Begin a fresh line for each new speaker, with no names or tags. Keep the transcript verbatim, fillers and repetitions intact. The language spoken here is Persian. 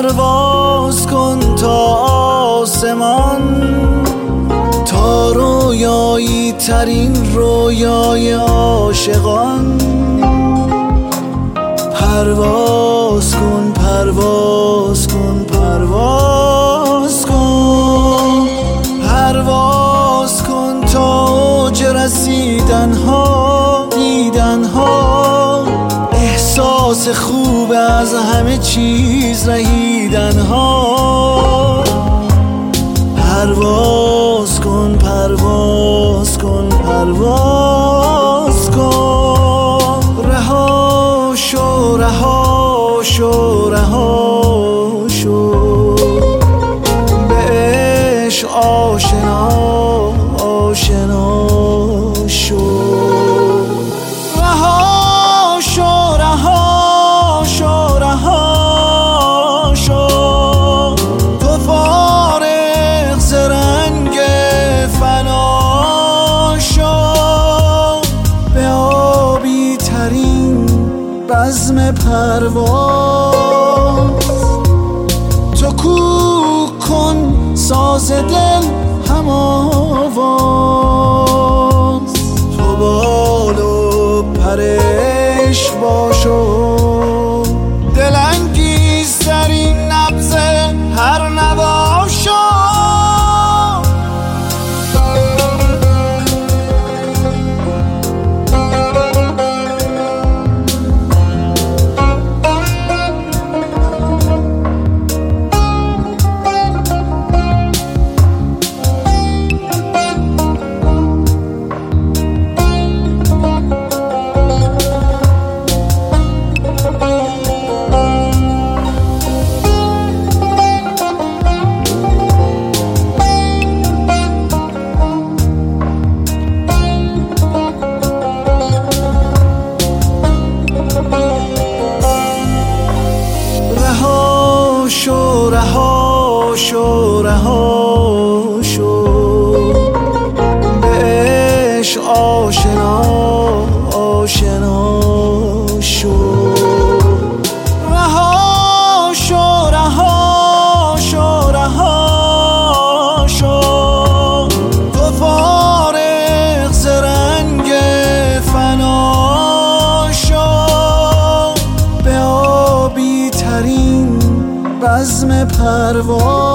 پرواز کن تا آسمان، تا رویایی ترین رویای عاشقان. پرواز کن پرواز کن پرواز کن، پرواز کن تا اوج رسیدن ها، دیدن ها، احساس خوب از همه چیز رهیدن ها. پرواز کن پرواز کن پرواز کن، رها شو رها شو رها شو، به عشق آشنا آشنا شو. رها شو رها شو رها شو، تو فارغ ز رنگ فنا شو، به آبی ترین بزم پرواز. تو کوک کن ساز دل هم آواز، تو بال و پرش باشو، دلانگیز ترین نبض هر نوا شو. رها شو رها شو رها شو، به عشق آشنا آشنا شو. رها شو رها شو رها شو، تو فارغ ز رنگ فنا شو، به آبی ترین بزم پرواز.